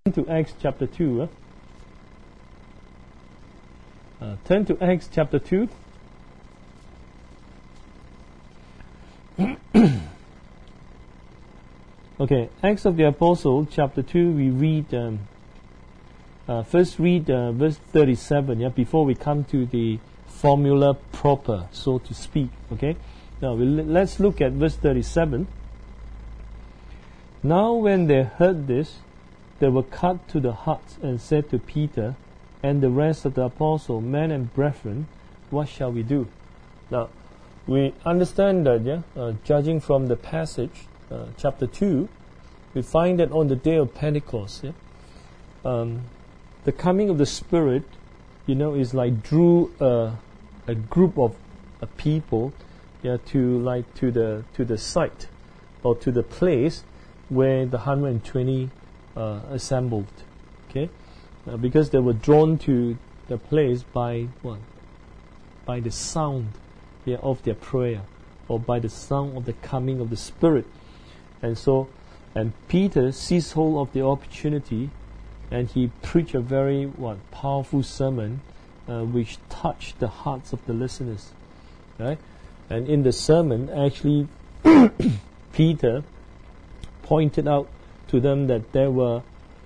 To Acts chapter 2. Turn to Acts chapter 2. Okay, Acts of the Apostle chapter 2, we read, first read verse 37, before we come to the formula proper, so to speak. Okay, now let's look at verse 37. Now when they heard this, they were cut to the heart and said to Peter and the rest of the apostles, Men and brethren, what shall we do? Now, we understand that, judging from the passage, chapter 2, we find that on the day of Pentecost, the coming of the Spirit, is like drew a group of people, to the site or to the place where the 120 assembled, okay, because they were drawn to the place by what? By the sound, of their prayer, or by the sound of the coming of the Spirit, and Peter seized hold of the opportunity, and he preached a very powerful sermon, which touched the hearts of the listeners, right? And in the sermon, actually, Peter pointed out to them that they were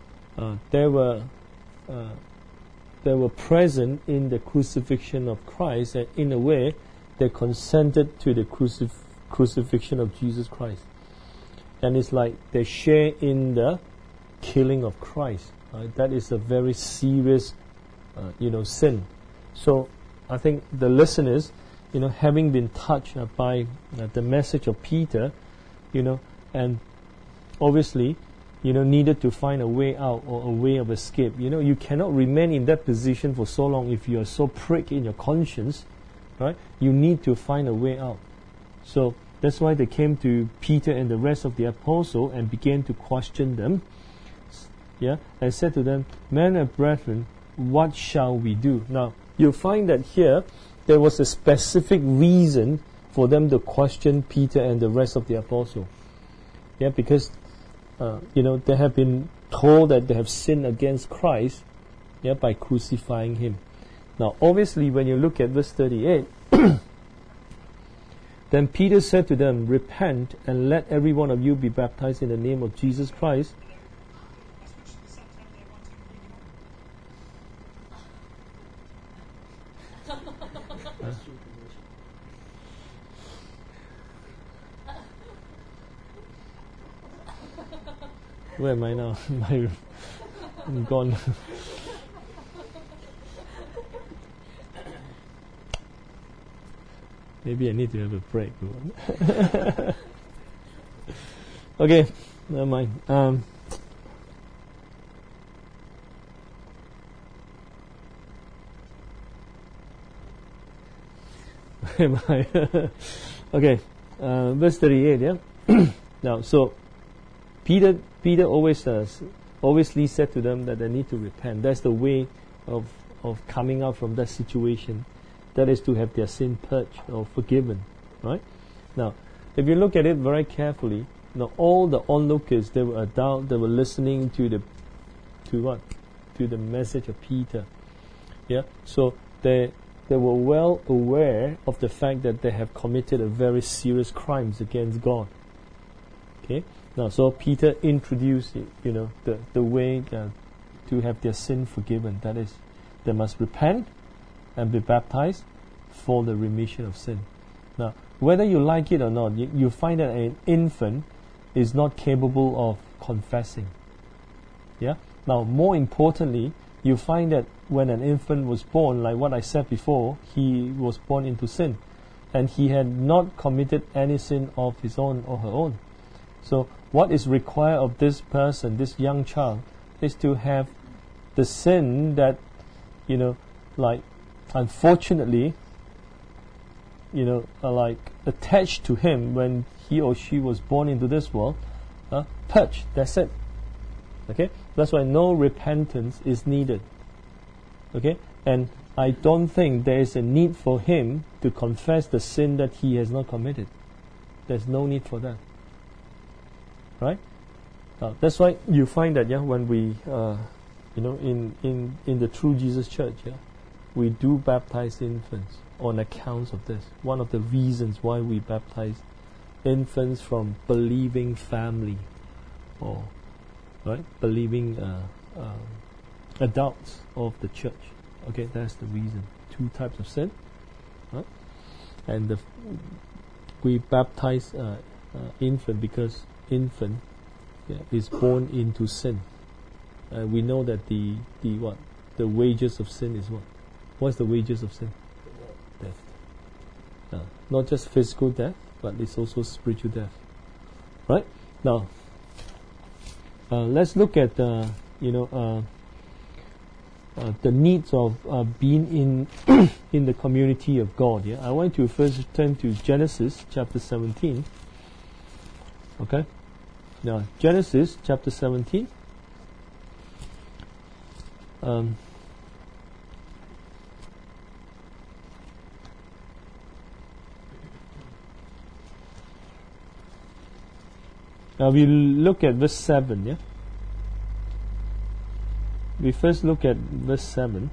present in the crucifixion of Christ, and in a way they consented to the crucifixion of Jesus Christ, and it's like they share in the killing of Christ. That is a very serious, sin. So I think the listeners, having been touched by the message of Peter, and obviously, needed to find a way out or a way of escape. You cannot remain in that position for so long if you are so pricked in your conscience, right? You need to find a way out. So that's why they came to Peter and the rest of the apostles and began to question them, and said to them, Men and brethren, what shall we do? Now, you'll find that here, there was a specific reason for them to question Peter and the rest of the apostles. Because they have been told that they have sinned against Christ, by crucifying Him. Now, obviously, when you look at verse 38, then Peter said to them, Repent and let every one of you be baptized in the name of Jesus Christ. Where am I now? I'm gone. Maybe I need to have a break. Okay, never mind. Where am I? Okay, verse 38. Now, so Peter obviously said to them that they need to repent. That's the way of coming out from that situation. That is to have their sin purged or forgiven, right? Now, if you look at it very carefully, all the onlookers, they were adult, they were listening to the message of Peter. So they were well aware of the fact that they have committed a very serious crimes against God. Okay. Now, so Peter introduced the way to have their sin forgiven. That is, they must repent and be baptized for the remission of sin. Now, whether you like it or not, you find that an infant is not capable of confessing. Now, more importantly, you find that when an infant was born, like what I said before, he was born into sin, and he had not committed any sin of his own or her own. So what is required of this person, this young child, is to have the sin that, unfortunately, attached to him when he or she was born into this world, purged. That's it. Okay? That's why no repentance is needed. Okay? And I don't think there is a need for him to confess the sin that he has not committed. There's no need for that. Right? That's why you find that when we in the True Jesus Church, we do baptize infants on accounts of this. One of the reasons why we baptize infants from believing family or believing adults of the church. Okay, that's the reason. 2 types of sin, right? And we baptize infant because infant is born into sin. We know that the wages of sin is what? What's the wages of sin? Death. Not just physical death, but it's also spiritual death. Right? Now, let's look at the needs of being in the community of God. I want to first turn to Genesis chapter 17. Okay? Now, Genesis chapter 17. Now we look at verse 7, We first look at verse 7.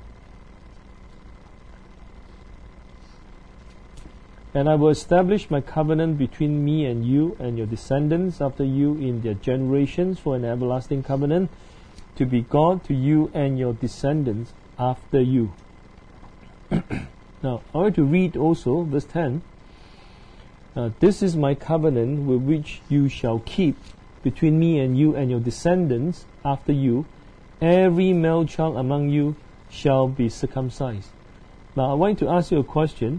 And I will establish my covenant between me and you and your descendants after you in their generations for an everlasting covenant, to be God to you and your descendants after you. Now, I want to read also verse 10. This is my covenant with which you shall keep between me and you and your descendants after you. Every male child among you shall be circumcised. Now, I want to ask you a question.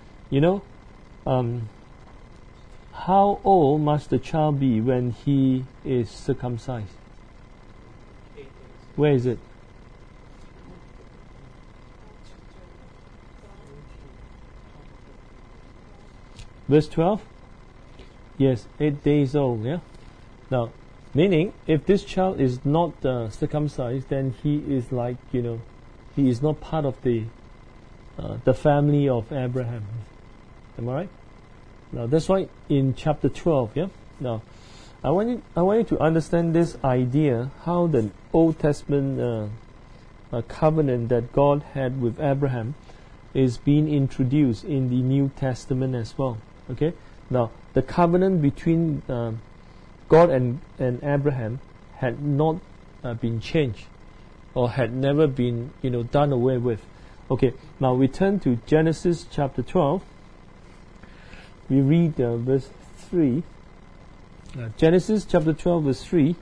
How old must the child be when he is circumcised? Where is it? Verse 12? Yes, 8 days old, Now, meaning, if this child is not circumcised, then he is like, he is not part of the family of Abraham. Am I right? Now, that's why in chapter 12, Now, I want you to understand this idea, how the Old Testament covenant that God had with Abraham is being introduced in the New Testament as well. Okay? Now, the covenant between God and Abraham had not been changed or had never been, done away with. Okay, now we turn to Genesis chapter 12. We read verse 3. Genesis chapter 12 verse 3.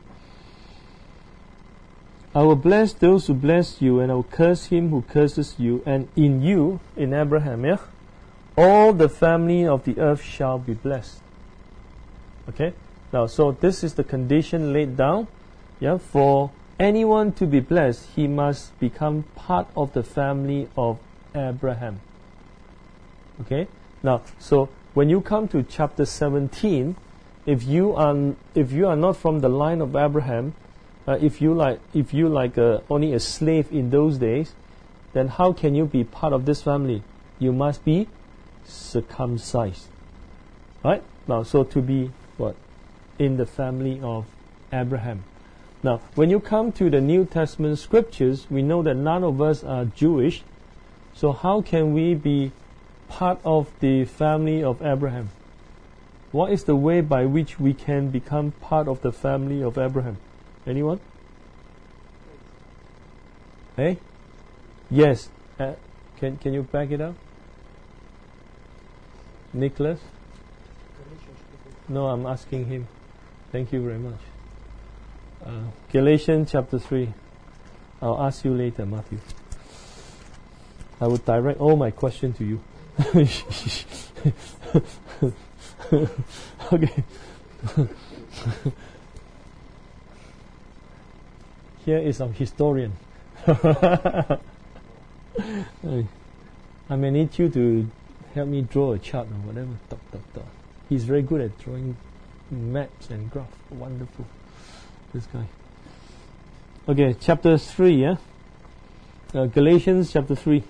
I will bless those who bless you, and I will curse him who curses you, and in you, in Abraham, all the family of the earth shall be blessed. Okay? Now, so this is the condition laid down. For anyone to be blessed, he must become part of the family of Abraham. Okay? Now, so when you come to chapter 17, if you are not from the line of Abraham, if you only a slave in those days, then how can you be part of this family? You must be circumcised. Right? Now, so to be what? In the family of Abraham. Now, when you come to the New Testament scriptures, we know that none of us are Jewish. So how can we be part of the family of Abraham? What is the way by which we can become part of the family of Abraham? Anyone? Hey? Yes. Can you back it up? Nicholas? No, I'm asking him. Thank you very much. Galatians chapter 3. I'll ask you later, Matthew. I will direct all my questions to you. Okay. Here is our historian. I may need you to help me draw a chart or whatever. He's very good at drawing maps and graphs. Wonderful, this guy. Okay, chapter 3, Galatians chapter 3.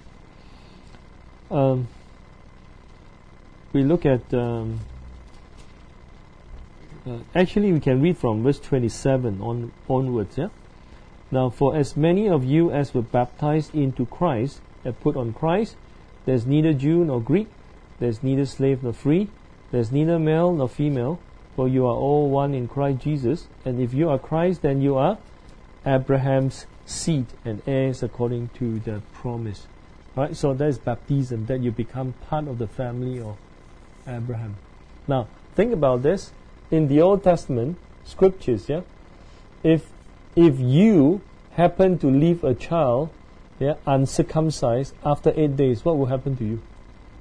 We look at Actually, we can read from verse 27 onwards. Yeah. Now, for as many of you as were baptized into Christ have put on Christ, there's neither Jew nor Greek, there's neither slave nor free, there's neither male nor female, for you are all one in Christ Jesus. And if you are Christ, then you are Abraham's seed and heirs according to the promise. Right? So that is baptism, that you become part of the family of Abraham. Now, think about this. In the Old Testament scriptures, yeah, if you happen to leave a child, yeah, uncircumcised after 8 days, what will happen to you?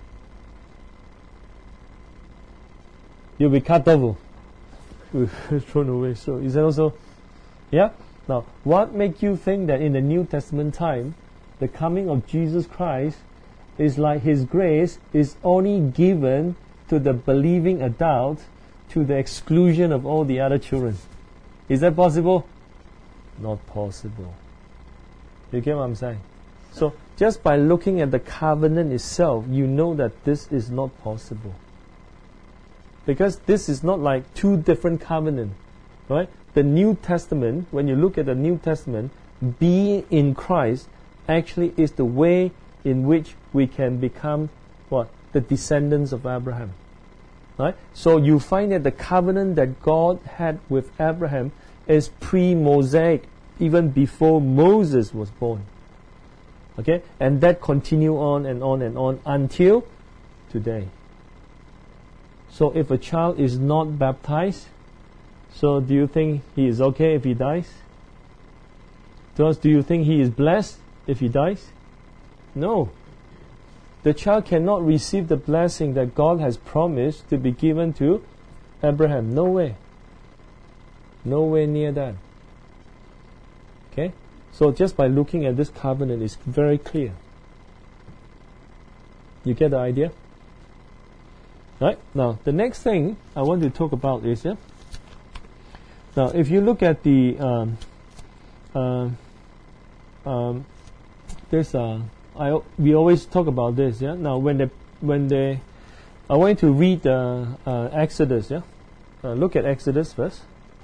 You'll be cut off, thrown away. So is that also, yeah? Now, what makes you think that in the New Testament time, the coming of Jesus Christ is like His grace is only given to the believing adult to the exclusion of all the other children? Is that possible? Not possible. You get what I'm saying? So, just by looking at the covenant itself, you know that this is not possible. Because this is not like two different covenants, right? The New Testament, when you look at the New Testament, being in Christ actually is the way in which we can become what? The descendants of Abraham. Right? So you find that the covenant that God had with Abraham is pre-Mosaic, even before Moses was born. Okay? And that continue on and on and on until today. So if a child is not baptized, so do you think he is okay if he dies? Thus, do you think he is blessed if he dies? No. The child cannot receive the blessing that God has promised to be given to Abraham. No way. Nowhere near that. Okay? So just by looking at this covenant, it's very clear. You get the idea? Right? Now, the next thing I want to talk about is, yeah? Now, if you look at the we always talk about this, yeah. Now, I want you to read Exodus, yeah. Look at Exodus first.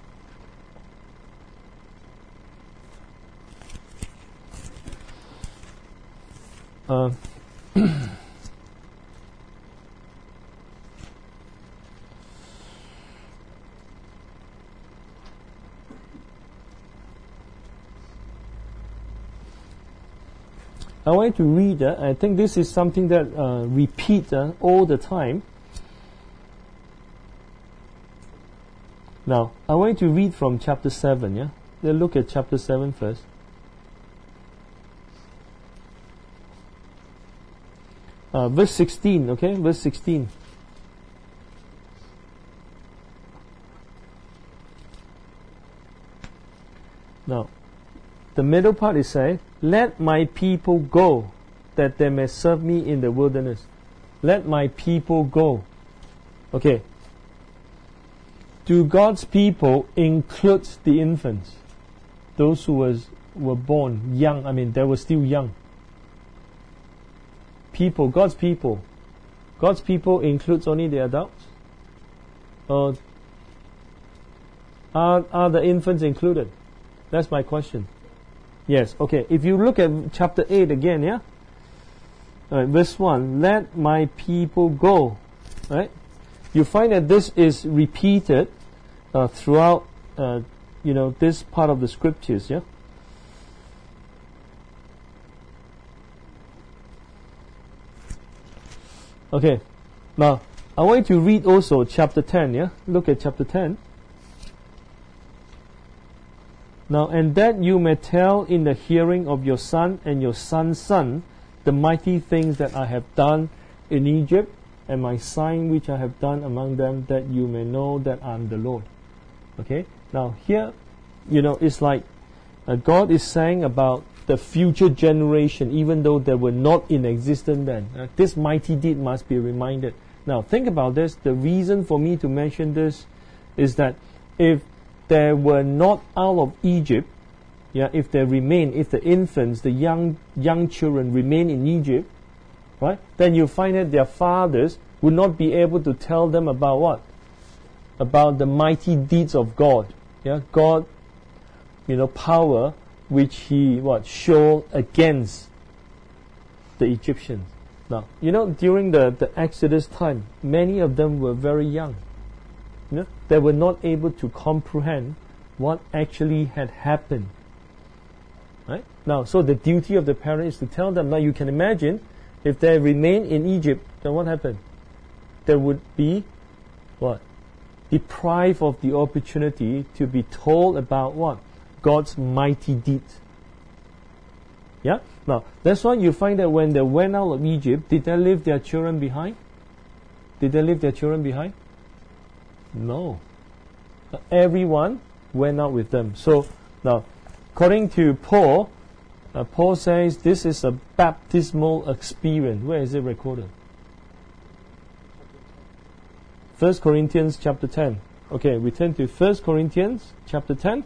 I want you to read. I think this is something that repeats all the time. Now, I want you to read from chapter 7. Yeah, let's look at chapter 7 first. Verse 16. Okay, verse 16. Now, the middle part is saying, "Let my people go, that they may serve me in the wilderness." Let my people go. Okay. Do God's people include the infants? Those who were born young, I mean, they were still young. People, God's people. God's people includes only the adults? Or are the infants included? That's my question. Yes, okay. If you look at chapter 8 again, yeah? Verse 1, "Let my people go." Right? You find that this is repeated throughout, this part of the scriptures, yeah? Okay. Now, I want you to read also chapter 10, yeah? Look at chapter 10. Now, "And that you may tell in the hearing of your son and your son's son the mighty things that I have done in Egypt, and my sign which I have done among them, that you may know that I am the Lord." Okay? Now, here, it's like God is saying about the future generation, even though they were not in existence then. This mighty deed must be reminded. Now, think about this. The reason for me to mention this is that if they were not out of Egypt, yeah, if the infants, the young children remain in Egypt, right, then you find that their fathers would not be able to tell them about what? about the mighty deeds of God. Yeah, God, power which He showed against the Egyptians. Now, during the Exodus time, many of them were very young. They were not able to comprehend what actually had happened. Right? Now, so the duty of the parent is to tell them. Now, you can imagine if they remain in Egypt, then what happened? They would be deprived of the opportunity to be told about what? God's mighty deeds. Yeah? Now, that's why you find that when they went out of Egypt, did they leave their children behind? Did they leave their children behind? No. Everyone went out with them. So, now, according to Paul, Paul says this is a baptismal experience. Where is it recorded? 1 Corinthians chapter 10. Okay, we turn to 1 Corinthians chapter 10.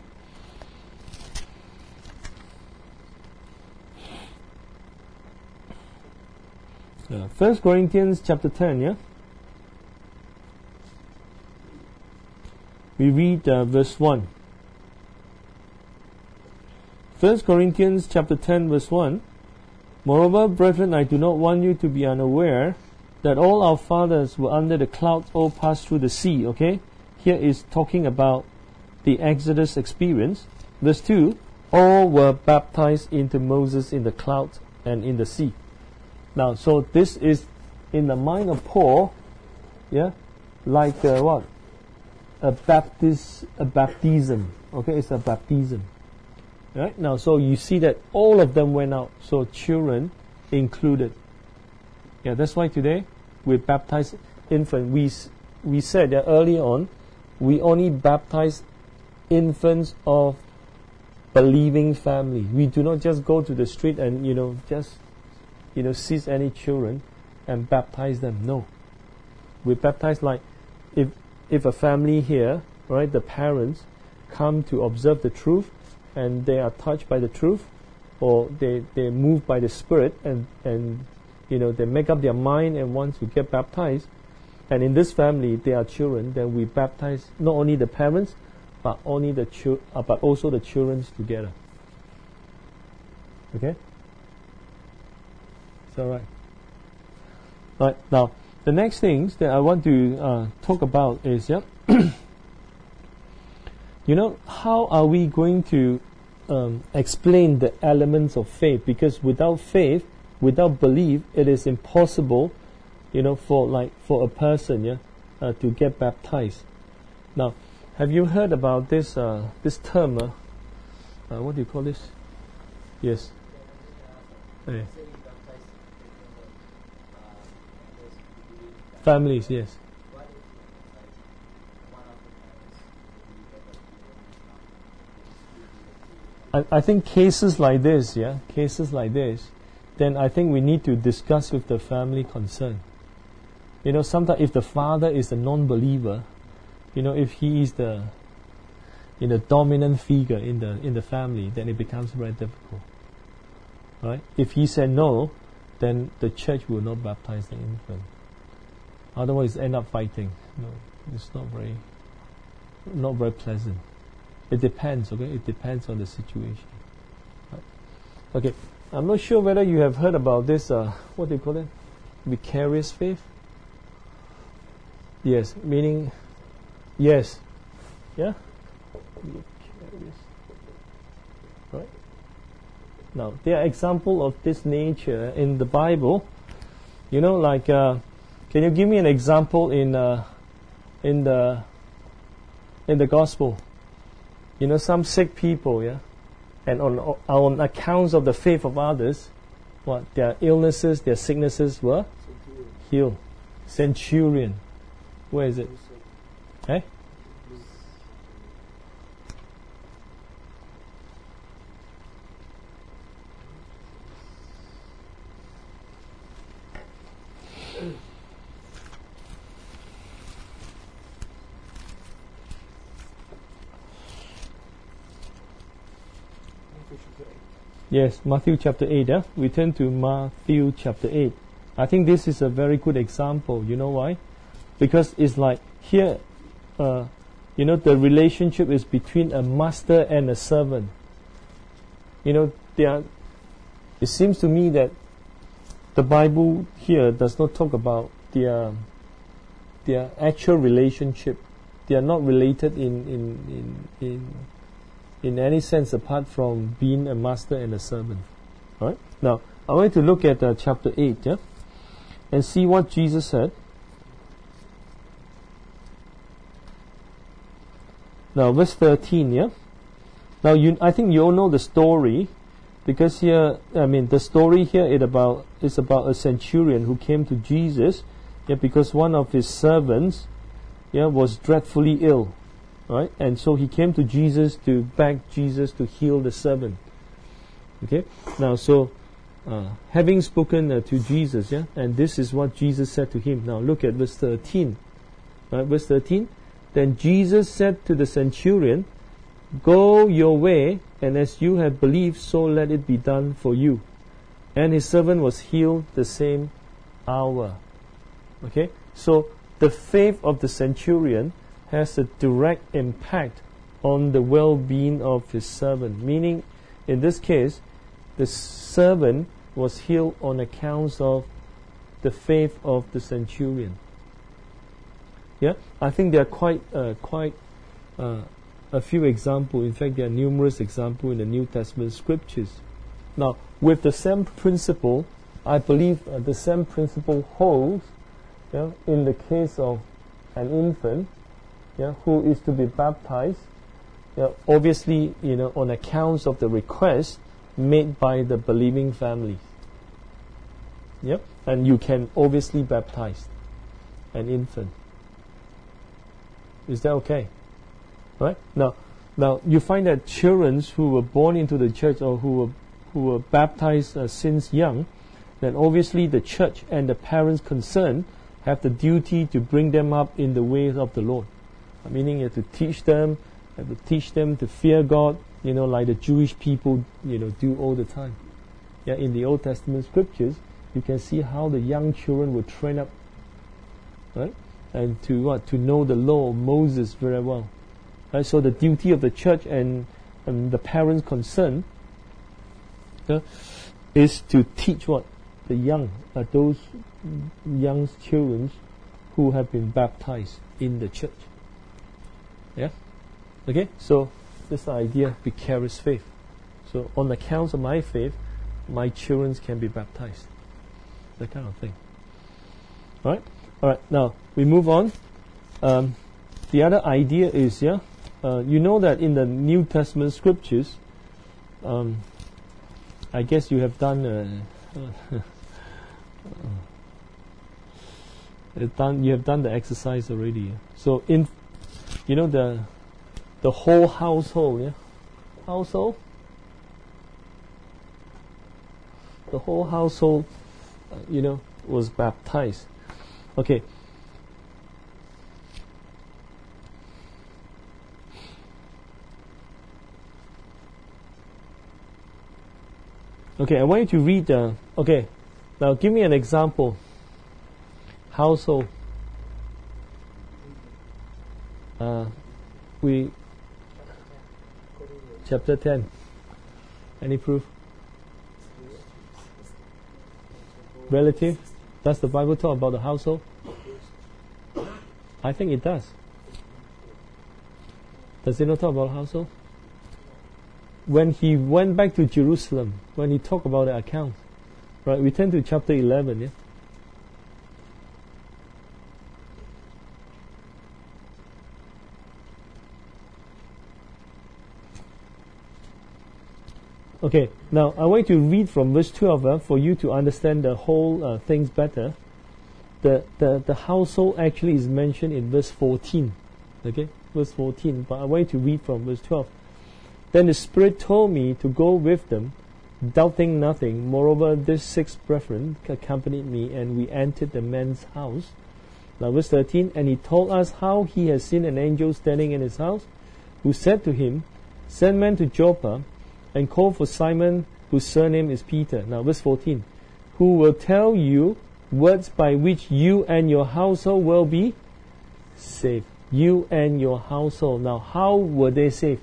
Yeah, 1 Corinthians chapter 10, yeah? We read verse 1. 1 Corinthians chapter 10 verse 1. Moreover, brethren, I do not want you to be unaware that all our fathers were under the clouds, all passed through the sea. Okay? Here is talking about the Exodus experience. Verse 2. All were baptized into Moses in the clouds and in the sea. Now, so this is in the mind of Paul, yeah, like what? A baptism. Okay, it's a baptism. Right? Now, so you see that all of them went out, so children included. Yeah, that's why today we baptize infants. We said that earlier on, we only baptize infants of believing family. We do not just go to the street and seize any children and baptize them. No, we baptize like if a family here, right, the parents come to observe the truth and they are touched by the truth, or they're moved by the Spirit and they make up their mind and want to get baptized, and in this family they are children, then we baptize not only the parents but also the children together. Okay? Is that right? Right, now the next things that I want to talk about is how are we going to explain the elements of faith? Because without faith, without belief, it is impossible, for a person, to get baptized. Now, have you heard about this term? What do you call this? Yes. Yeah. Families, yes. I think cases like this, then I think we need to discuss with the family concerned. Sometimes if the father is a non-believer, if he is the dominant figure in the family, then it becomes very difficult. Right? If he said no, then the church will not baptize the infant. Otherwise, end up fighting. No, it's not very pleasant. It depends, okay? It depends on the situation. Right. Okay, I'm not sure whether you have heard about this, what do you call it? Vicarious faith? Yes, meaning, yes. Yeah? Vicarious. Right? Now, there are examples of this nature in the Bible. Can you give me an example in the gospel? Some sick people, and on accounts of the faith of others, their illnesses, their sicknesses were healed. Centurion. Where is it? Eh? Yes, Matthew chapter 8. We turn to Matthew chapter 8. I think this is a very good example. You know why? Because it's like here, the relationship is between a master and a servant. It seems to me that the Bible here does not talk about their actual relationship. They are not related in any sense apart from being a master and a servant. All right? Now, I want to look at chapter 8, and see what Jesus said. Now, verse 13, Now, I think you all know the story, because here, the story here is about a centurion who came to Jesus, because one of his servants, was dreadfully ill, right? And so he came to Jesus to beg Jesus to heal the servant. Okay. Now, so having spoken to Jesus, and this is what Jesus said to him. Now, look at verse 13. Right, verse 13. Then Jesus said to the centurion, "Go your way, and as you have believed, so let it be done for you." And his servant was healed the same hour. Okay, so the faith of the centurion has a direct impact on the well-being of his servant. Meaning, in this case, the servant was healed on account of the faith of the centurion. I think there are quite a few examples. In fact, there are numerous examples in the New Testament scriptures. Now, with the same principle, I believe the same principle holds in the case of an infant who is to be baptized, obviously, on account of the request made by the believing family. And you can obviously baptize an infant. Is that okay? Right? Now you find that children who were born into the church or who were baptized since young, then obviously the church and the parents concerned have the duty to bring them up in the ways of the Lord. Meaning you have to teach them to fear God, like the Jewish people, do all the time. In the Old Testament scriptures, you can see how the young children were trained up, right? And to know the law of Moses very well. Right? So the duty of the church and the parents concerned is to teach the young, those young children who have been baptized in the church. Okay. So this idea, vicarious faith. So on account of my faith, my children can be baptized. That kind of thing. All right. Now we move on. The other idea is you know that in the New Testament scriptures, I guess you have done you have done the exercise already. So in the whole household, the whole household, was baptized. Okay. Okay, I want you to read okay, now give me an example. Household. Chapter 10. Any proof? Relative? Does the Bible talk about the household? I think it does. Does it not talk about household? When he went back to Jerusalem, when he talked about the account, right? We turn to chapter 11, Okay, now I want you to read from verse 12 for you to understand the whole things better. The household actually is mentioned in verse 14. Okay, verse 14, but I want you to read from verse 12. Then the Spirit told me to go with them, doubting nothing. Moreover, these 6 brethren accompanied me, and we entered the man's house. Now verse 13, and he told us how he has seen an angel standing in his house, who said to him, send men to Joppa, and call for Simon, whose surname is Peter. Now verse 14, who will tell you words by which you and your household will be saved. you and your household. Now, how were they saved?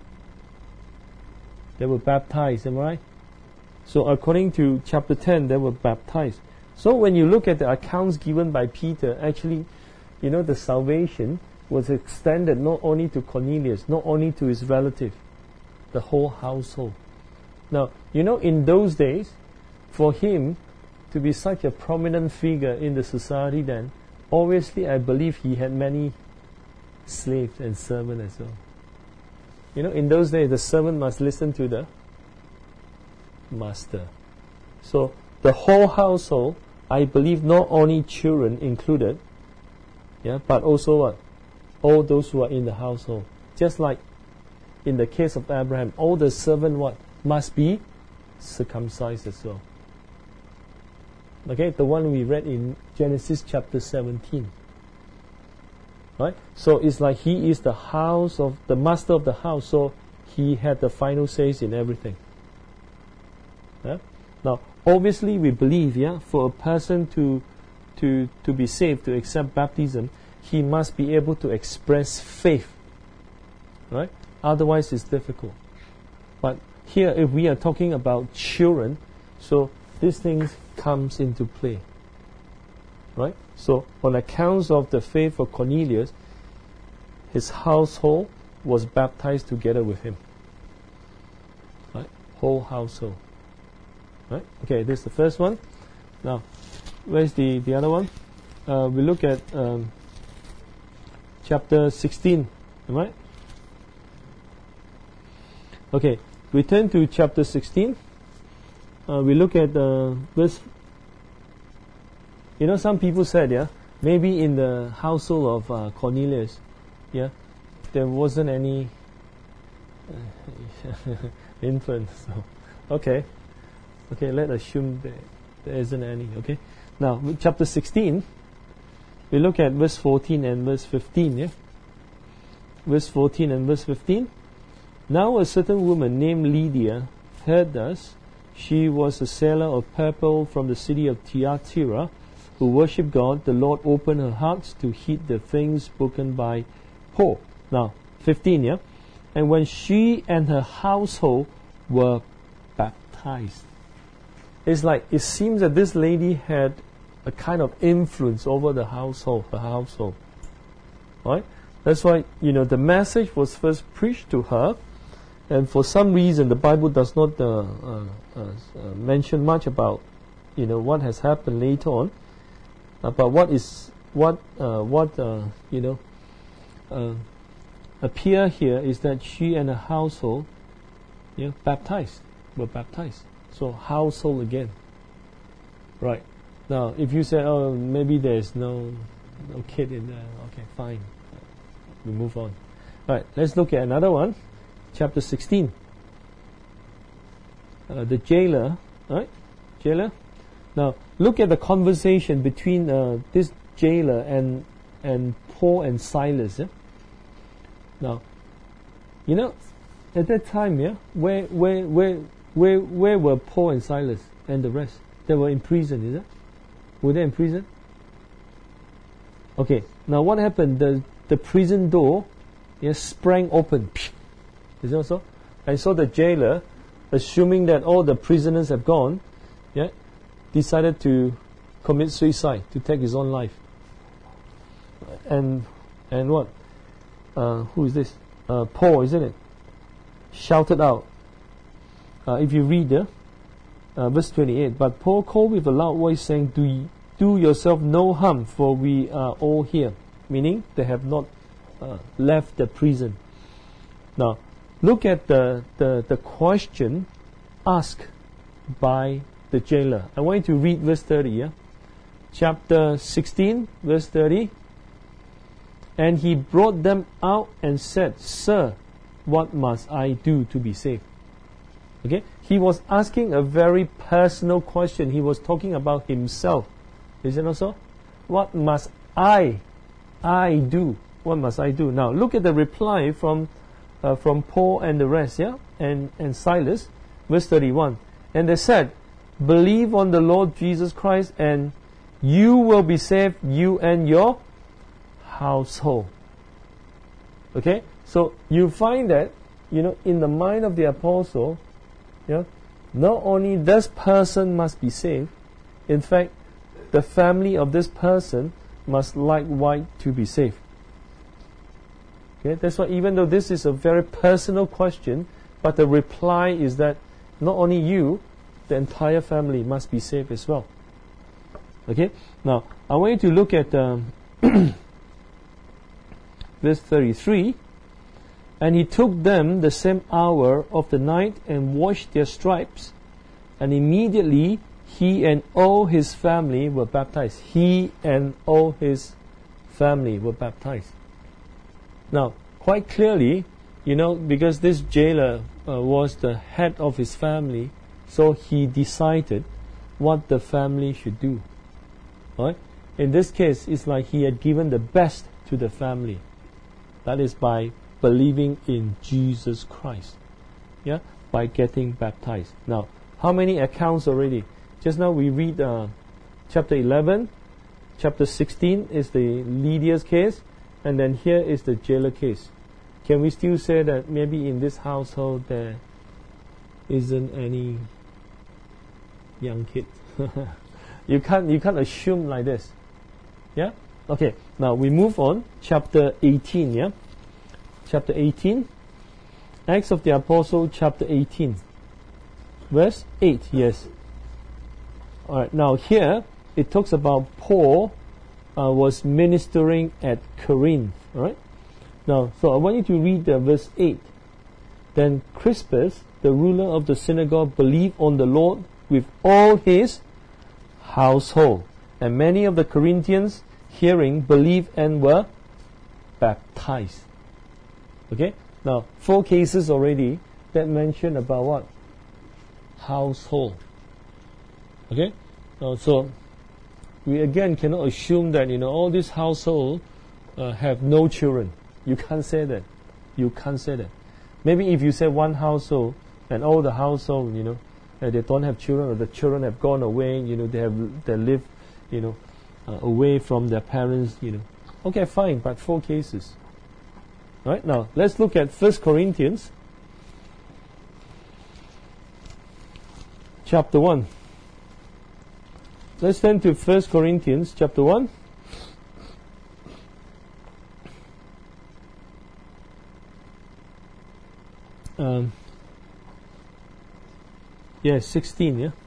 They were baptized, am I right? So according to chapter 10, they were baptized. So when you look at the accounts given by Peter, actually, the salvation was extended not only to Cornelius, not only to his relative, the whole household. Now, in those days, for him to be such a prominent figure in the society then, obviously I believe he had many slaves and servants as well. In those days, the servant must listen to the master. So the whole household, I believe not only children included, but also what? All those who are in the household. Just like in the case of Abraham, all the servants what? Must be circumcised as well. Okay, the one we read in Genesis chapter 17. Right? So it's like he is the master of the house, so he had the final say in everything. Yeah? Now, obviously we believe, for a person to be saved, to accept baptism, he must be able to express faith. Right? Otherwise it's difficult. But here, if we are talking about children, so these things comes into play. Right? So, on account of the faith of Cornelius, his household was baptized together with him. Right? Whole household. Right? Okay, this is the first one. Now, where's the other one? We look at chapter 16. Right? Okay, we turn to chapter 16. We look at verse. Some people said, maybe in the household of Cornelius, there wasn't any infant. So, okay, let's assume there isn't any. Okay, now with chapter 16, we look at verse 14 and verse 15. Verse 14 and verse 15. Now a certain woman named Lydia heard us. She was a seller of purple from the city of Thyatira, who worshipped God. The Lord opened her heart to heed the things spoken by Paul. Now, 15, And when she and her household were baptized. It's like, it seems that this lady had a kind of influence over the household, her household. Right? That's why, the message was first preached to her. And for some reason, the Bible does not mention much about, what has happened later on. But what appear here is that she and her household, were baptized. So household again. Right. Now, if you say, oh, maybe there's no kid in there, okay, fine. We move on. Right. Let's look at another one. Chapter 16. The jailer, right? Jailer. Now, look at the conversation between this jailer and Paul and Silas. Now, at that time, where were Paul and Silas and the rest? They were in prison, is it? Were they in prison? Okay. Now, what happened? The prison door, sprang open. Is that so? And so the jailer, assuming that all the prisoners have gone, decided to commit suicide, to take his own life. And what? Who is this? Paul, isn't it? Shouted out. If you read verse 28, but Paul called with a loud voice, saying, Do yourself no harm, for we are all here. Meaning, they have not left the prison. Now, look at the question asked by the jailer. I want you to read verse 30. Chapter 16, verse 30. And he brought them out and said, Sir, what must I do to be saved? Okay? He was asking a very personal question. He was talking about himself. Is it not so? What must I do? What must I do? Now, look at the reply from Paul and the rest, and Silas, verse 31. And they said, Believe on the Lord Jesus Christ, and you will be saved, you and your household. Okay, so you find that, in the mind of the apostle, not only this person must be saved, in fact, the family of this person must likewise to be saved. Okay, that's why even though this is a very personal question, but the reply is that not only you, the entire family must be saved as well. Okay, now I want you to look at verse 33. And he took them the same hour of the night and washed their stripes, and immediately he and all his family were baptized. He and all his family were baptized. Now, quite clearly, because this jailer was the head of his family, so he decided what the family should do. Right? In this case, it's like he had given the best to the family. That is by believing in Jesus Christ. Yeah? By getting baptized. Now, how many accounts already? Just now we read chapter 11, chapter 16 is the Lydia's case, and then here is the jailer case. Can we still say that maybe in this household there isn't any young kid? You can't assume like this. Yeah? Okay, now we move on. Chapter 18, yeah? Chapter 18. Acts of the Apostle, chapter 18. Verse 8, yes. Alright, now here it talks about Paul was ministering at Corinth. Alright? Now, so I want you to read verse 8. Then Crispus, the ruler of the synagogue, believed on the Lord with all his household. And many of the Corinthians, hearing, believed and were baptized. Okay? Now, 4 cases already that mention about what? Household. Okay? So, we again cannot assume that, all these household have no children. You can't say that. You can't say that. Maybe if you say one household and all the household, they don't have children, or the children have gone away, they live, away from their parents, Okay, fine, but 4 cases. Right, now, let's look at 1 Corinthians chapter 1. Let's turn to 1 Corinthians chapter 1. Yeah, 16, yeah?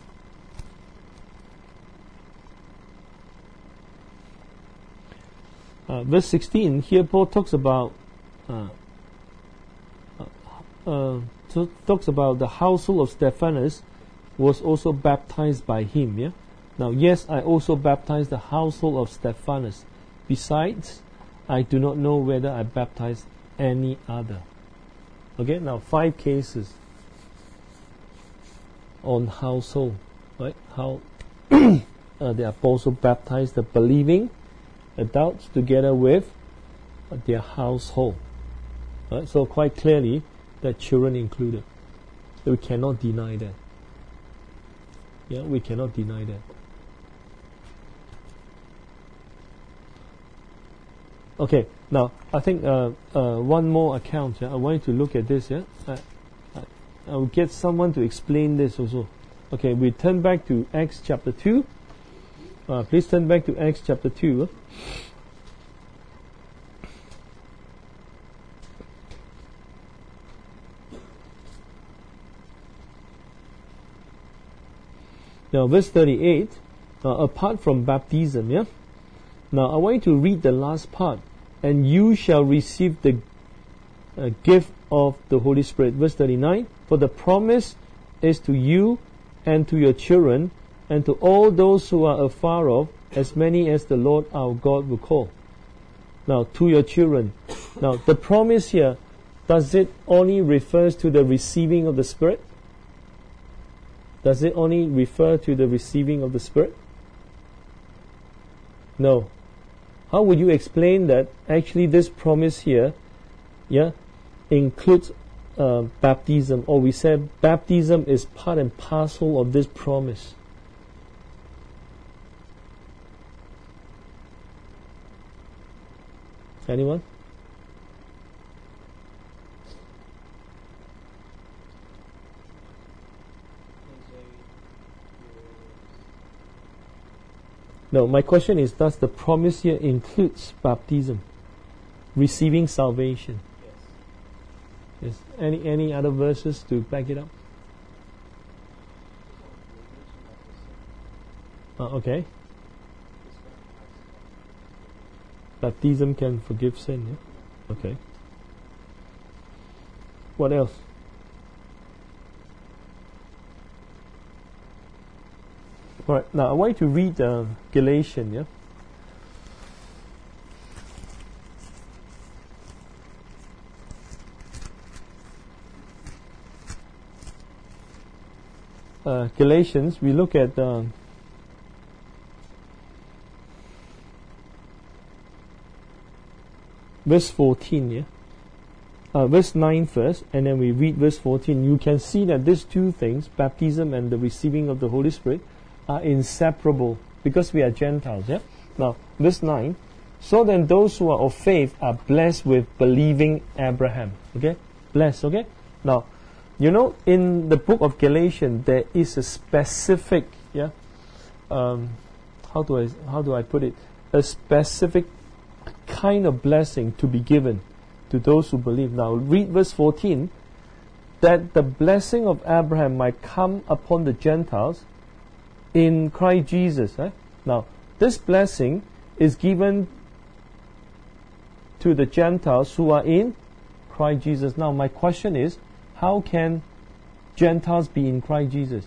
Verse 16, here Paul talks about the household of Stephanus was also baptized by him. Yeah. Now, yes, I also baptized the household of Stephanus. Besides, I do not know whether I baptized any other. Okay. Now, 5 cases on household. Right? How the apostle baptized the believing adults together with their household. Right? So quite clearly that children included. We cannot deny that. Yeah, we cannot deny that. Okay, now I think one more account. Yeah? I want you to look at this. Yeah, I will get someone to explain this also. Okay, we turn back to Acts chapter 2. Please turn back to Acts chapter 2. Now, verse 38, apart from baptism, yeah? Now, I want you to read the last part. And you shall receive the gift of the Holy Spirit. Verse 39, for the promise is to you and to your children and to all those who are afar off, as many as the Lord our God will call. Now, to your children. Now, the promise here, does it only refers to the receiving of the Spirit? Does it only refer to the receiving of the Spirit? No. How would you explain that actually this promise here, yeah, includes baptism, or we said baptism is part and parcel of this promise? Anyone? No, my question is, does the promise here includes baptism, receiving salvation? Yes. Any other verses to back it up? Okay. Baptism can forgive sin, yeah? Okay. What else? Alright, now I want you to read Galatians, yeah? Galatians, we look at verse 14, yeah? Verse 9 first, and then we read verse 14. You can see that these two things, baptism and the receiving of the Holy Spirit, are inseparable because we are Gentiles, yeah? Now, verse 9. So then those who are of faith are blessed with believing Abraham. Okay? Blessed, okay? Now, you know, in the book of Galatians, there is a specific, yeah? How do I put it? A specific kind of blessing to be given to those who believe. Now, read verse 14. That the blessing of Abraham might come upon the Gentiles in Christ Jesus. Right? Now, this blessing is given to the Gentiles who are in Christ Jesus. Now, my question is, how can Gentiles be in Christ Jesus?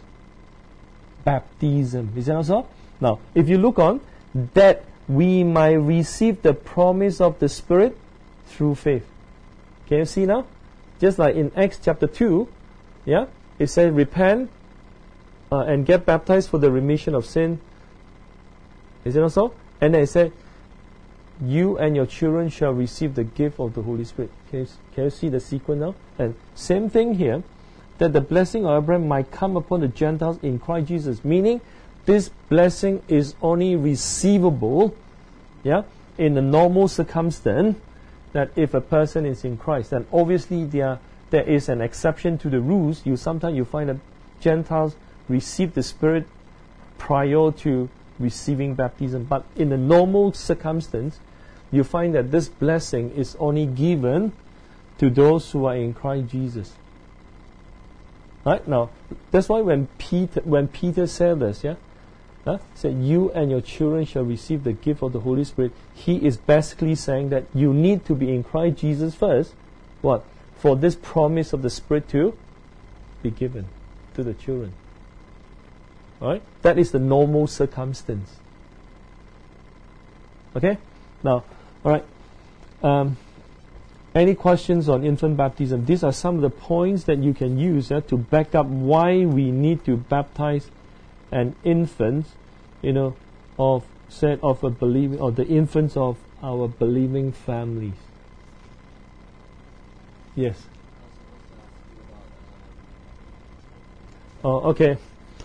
Baptism. Is that also? Now, if you look on, that we might receive the promise of the Spirit through faith. Can you see now? Just like in Acts chapter 2, yeah, it says, repent and get baptized for the remission of sin. Is it also? And then it said, you and your children shall receive the gift of the Holy Spirit. Can you see the sequence now? And same thing here, that the blessing of Abraham might come upon the Gentiles in Christ Jesus. Meaning, this blessing is only receivable, yeah, in the normal circumstance, that if a person is in Christ. And obviously there is an exception to the rules. Sometimes you find that Gentiles receive the Spirit prior to receiving baptism. But in the normal circumstance, you find that this blessing is only given to those who are in Christ Jesus. Right? Now, that's why when Peter said this, yeah, said you and your children shall receive the gift of the Holy Spirit, he is basically saying that you need to be in Christ Jesus first. What? For this promise of the Spirit to be given to the children. Alright? That is the normal circumstance. Okay? Now, alright. Any questions on infant baptism? These are some of the points that you can use to back up why we need to baptize an infant, of a believing, or the infants of our believing families. Yes. Oh, okay.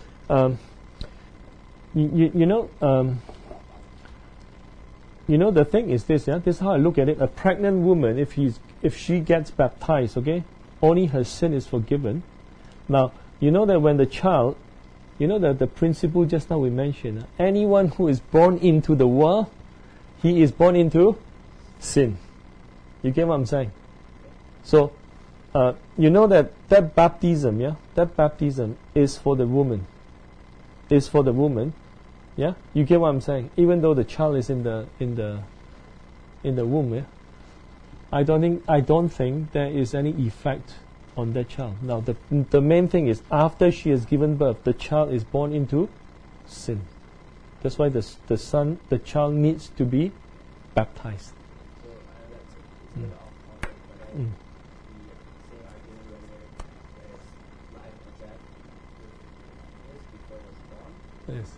The thing is this, yeah. This is how I look at it. A pregnant woman, if she gets baptized, okay, only her sin is forgiven. Now, you know that when the child, the principle just now we mentioned, anyone who is born into the world, he is born into sin. You get what I'm saying? So, that baptism, yeah, that baptism is for the woman. Is for the woman, yeah. You get what I'm saying? Even though the child is in the womb, yeah. I don't think there is any effect on that child. Now, the main thing is after she has given birth, the child is born into sin. That's why the child needs to be baptized. Yes.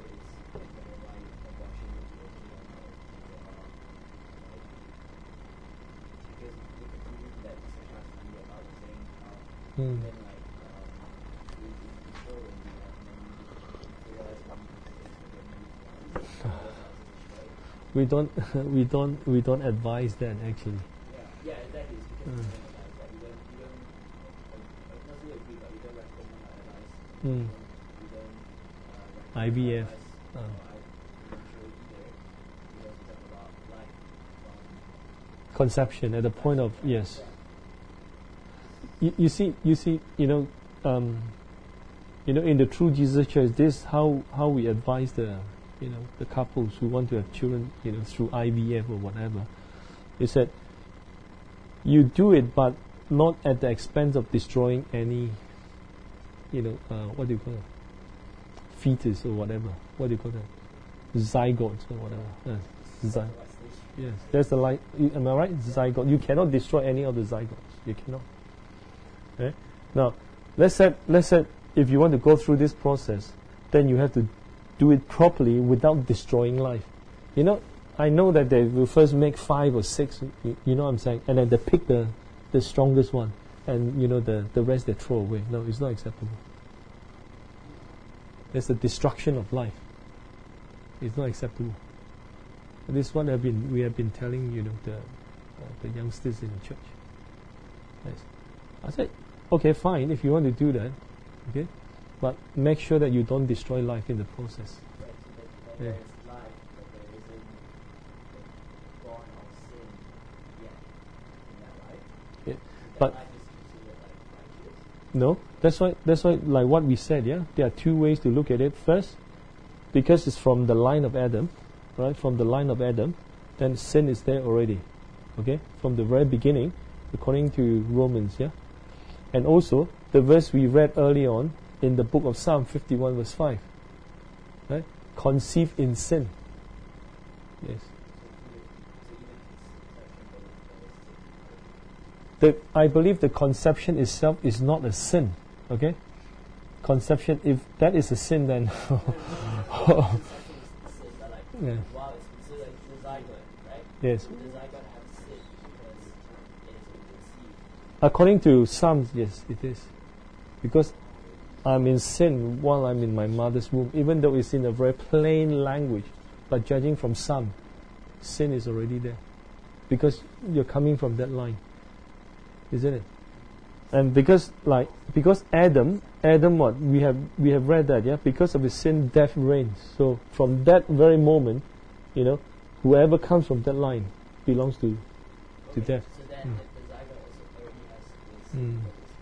We don't advise that actually. Yeah, exactly. IVF. conception, at the point of, yes. You see, in the True Jesus Church, this is how we advise the couples who want to have children, through IVF or whatever. Is that you do it, but not at the expense of destroying any, what do you call it? Fetus or whatever. What do you call that? Zygotes or whatever. Yes, that's the line. Am I right? Zygote. You cannot destroy any of the zygotes. You cannot. Okay? Now, let's say if you want to go through this process, then you have to do it properly without destroying life. I know that they will first make 5 or 6. You know what I'm saying? And then they pick the strongest one, and the rest they throw away. No, it's not acceptable. It's a destruction of life. It's not acceptable. This is what we have been telling the youngsters in the church. Yes. I said, okay, fine, if you want to do that, okay, but make sure that you don't destroy life in the process. There is life, but there isn't born of sin yet. Isn't that right? Yeah. That But life is considered like righteous. no, that's why, like what we said, yeah, there are 2 ways to look at it. First, because it's from the line of Adam, right? From the line of Adam, then sin is there already, okay? From the very beginning, according to Romans, yeah. And also the verse we read early on in the book of Psalm 51 verse 5, right? Conceived in sin. Yes. I believe the conception itself is not a sin, okay? Conception, if that is a sin, then yeah. Wow, it's considered the zygote, right? Yes. The zygote has sin because it is conceived. According to Psalms, yes, it is. Because I'm in sin while I'm in my mother's womb, even though it's in a very plain language. But judging from Psalm, sin is already there. Because you're coming from that line. Isn't it? And because Adam what? We have read that, yeah? Because of his sin, death reigns. So from that very moment, whoever comes from that line belongs to death. So then the zygote also already has this sin.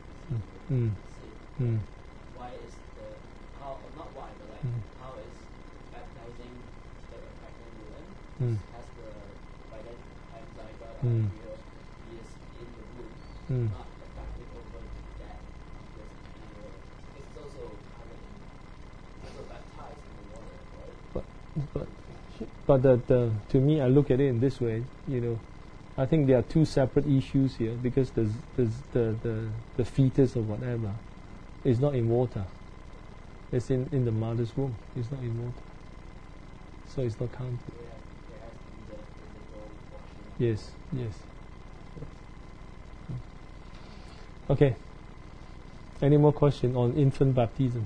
Why is how is baptizing the pregnant woman has by that time zygote embryo is in the womb, not affected over that because it's also baptized in the water, right? But to me, I look at it in this way. I think there are 2 separate issues here, because the fetus or whatever is not in water. It's in the mother's womb. It's not in water, so it's not counted. There has to be the physical washing. Yes. Okay. Any more question on infant baptism?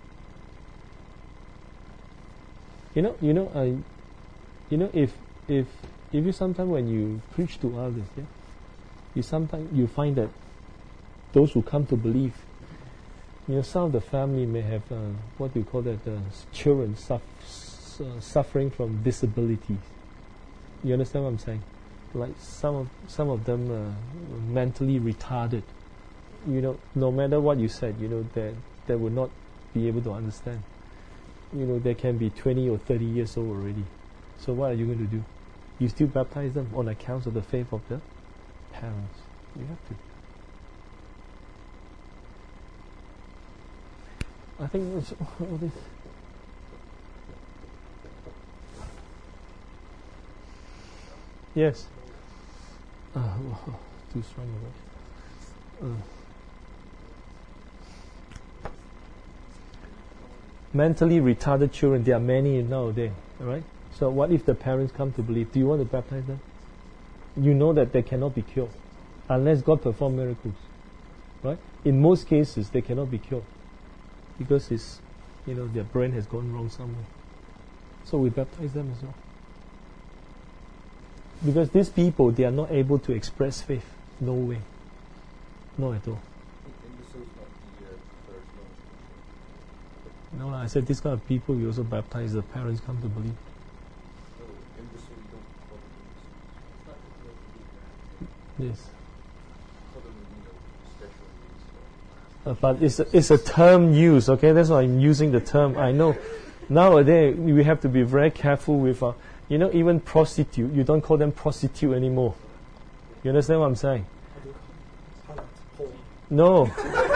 If you sometimes when you preach to others, yeah, you find that those who come to believe, some of the family may have what do you call that? Children suffering from disabilities. You understand what I'm saying? Like some of them mentally retarded. No matter what you said, they would not be able to understand. They can be 20 or 30 years old already. So what are you going to do? You still baptize them on account of the faith of the parents. You have to. I think that's all this. Yes. Too strong of it. Mentally retarded children, there are many nowadays, alright? So what if the parents come to believe? Do you want to baptize them? You know that they cannot be cured unless God perform miracles, right? In most cases, they cannot be cured because their brain has gone wrong somewhere. So we baptize them as well. Because these people, they are not able to express faith. No way. No at all. No, I said this kind of people, we also baptize the parents come to believe. Yes. But it's a term use, okay? That's why I'm using the term. I know nowadays we have to be very careful with, even prostitute. You don't call them prostitute anymore. You understand what I'm saying? No.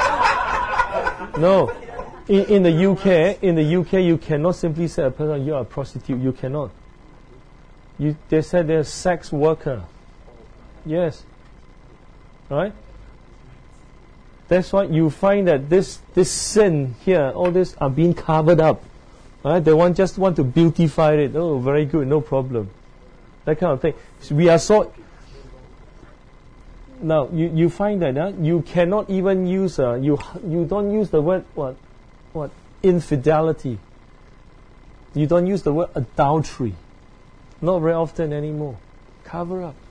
No. In the UK, you cannot simply say a person, you are a prostitute. You cannot. They said they're a sex worker. Yes. Right? That's why you find that this sin here, all this are being covered up. Right? They just want to beautify it. Oh, very good, no problem. That kind of thing. So we are so... Now, you find that you cannot even use... you don't use the word, what? Infidelity. You don't use the word adultery. Not very often anymore. Cover up.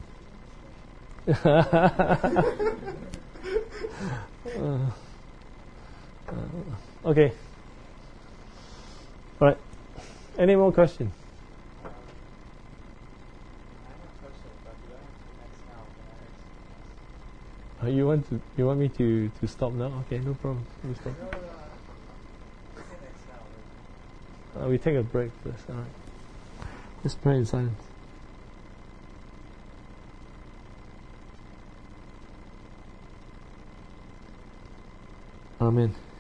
Okay. All right. Any more questions? You want me to stop now? Okay, no problem. We stop. We take a break first. All right. Let's pray in silence. Amen.